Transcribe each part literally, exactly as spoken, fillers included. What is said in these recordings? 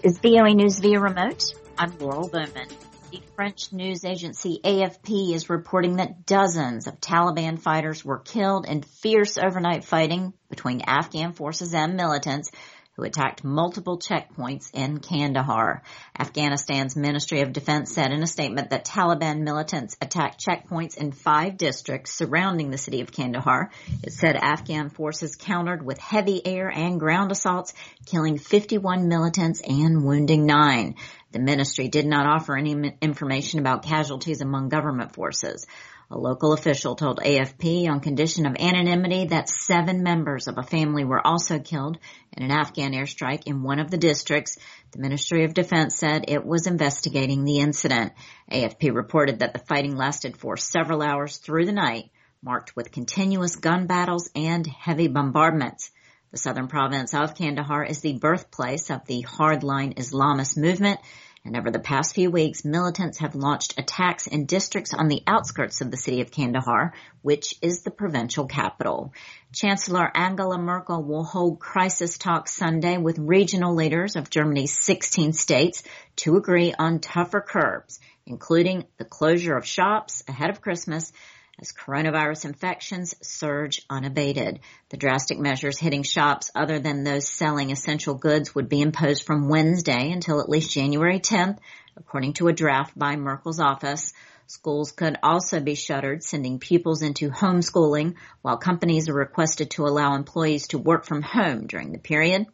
is V O A News via remote. I'm Laurel Bowman. The French news agency A F P is reporting that dozens of Taliban fighters were killed in fierce overnight fighting between Afghan forces and militants who attacked multiple checkpoints in Kandahar. Afghanistan's Ministry of Defense said in a statement that Taliban militants attacked checkpoints in five districts surrounding the city of Kandahar. It said Afghan forces countered with heavy air and ground assaults, killing fifty-one militants and wounding nine. The ministry did not offer any information about casualties among government forces. A local official told A F P on condition of anonymity that seven members of a family were also killed in an Afghan airstrike in one of the districts. The Ministry of Defense said it was investigating the incident. A F P reported that the fighting lasted for several hours through the night, marked with continuous gun battles and heavy bombardments. The southern province of Kandahar is the birthplace of the hardline Islamist movement. And over the past few weeks, militants have launched attacks in districts on the outskirts of the city of Kandahar, which is the provincial capital. Chancellor Angela Merkel will hold crisis talks Sunday with regional leaders of Germany's sixteen states to agree on tougher curbs, including the closure of shops ahead of Christmas as coronavirus infections surge unabated. The drastic measures hitting shops other than those selling essential goods would be imposed from Wednesday until at least January tenth, according to a draft by Merkel's office. Schools could also be shuttered, sending pupils into homeschooling, while companies are requested to allow employees to work from home during the period.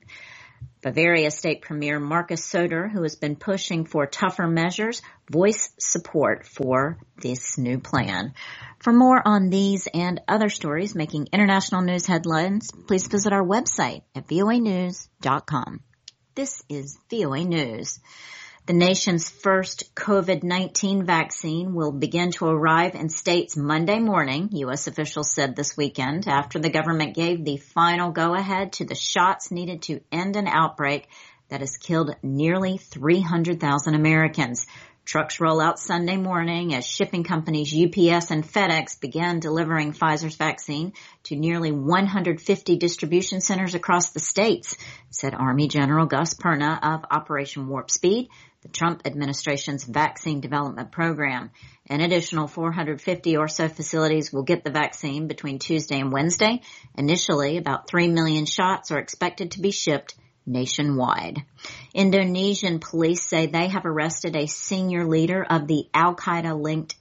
Bavaria State Premier Markus Söder, who has been pushing for tougher measures, voiced support for this new plan. For more on these and other stories making international news headlines, please visit our website at V O A news dot com. This is V O A News. The nation's first COVID nineteen vaccine will begin to arrive in states Monday morning, U S officials said this weekend, after the government gave the final go-ahead to the shots needed to end an outbreak that has killed nearly three hundred thousand Americans. Trucks roll out Sunday morning as shipping companies U P S and FedEx began delivering Pfizer's vaccine to nearly one hundred fifty distribution centers across the states, said Army General Gus Perna of Operation Warp Speed, the Trump administration's vaccine development program. An additional four hundred fifty or so facilities will get the vaccine between Tuesday and Wednesday. Initially, about three million shots are expected to be shipped nationwide. Indonesian police say they have arrested a senior leader of the Al-Qaeda-linked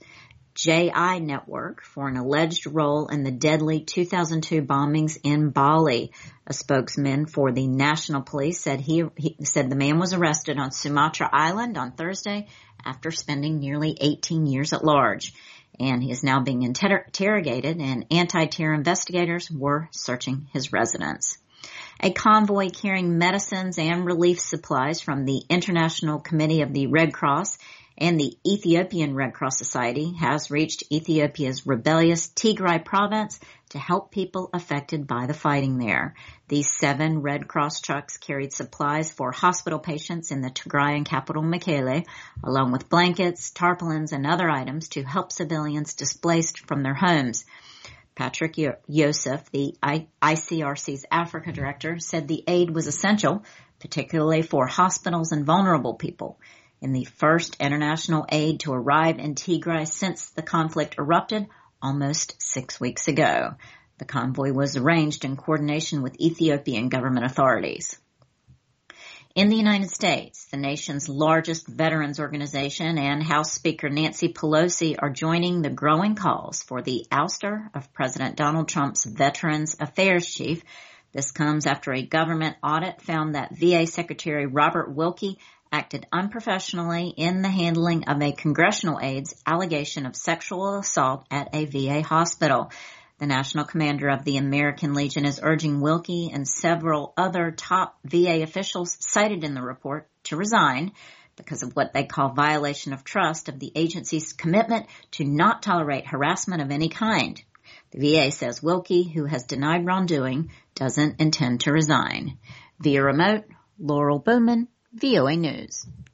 J I network for an alleged role in the deadly two thousand two bombings in Bali. A spokesman for the National Police said he, he said the man was arrested on Sumatra Island on Thursday after spending nearly eighteen years at large. And he is now being inter- interrogated, and anti-terror investigators were searching his residence. A convoy carrying medicines and relief supplies from the International Committee of the Red Cross and the Ethiopian Red Cross Society has reached Ethiopia's rebellious Tigray province to help people affected by the fighting there. These seven Red Cross trucks carried supplies for hospital patients in the Tigrayan capital Mekele, along with blankets, tarpaulins, and other items to help civilians displaced from their homes. Patrick Yosef, the I C R C's Africa director, said the aid was essential, particularly for hospitals and vulnerable people. In the first international aid to arrive in Tigray since the conflict erupted almost six weeks ago. The convoy was arranged in coordination with Ethiopian government authorities. In the United States, the nation's largest veterans organization and House Speaker Nancy Pelosi are joining the growing calls for the ouster of President Donald Trump's Veterans Affairs chief. This comes after a government audit found that V A Secretary Robert Wilkie acted unprofessionally in the handling of a congressional aide's allegation of sexual assault at a V A hospital. The national commander of the American Legion is urging Wilkie and several other top V A officials cited in the report to resign because of what they call violation of trust of the agency's commitment to not tolerate harassment of any kind. The V A says Wilkie, who has denied wrongdoing, doesn't intend to resign. Via remote, Laurel Bowman, V O A News.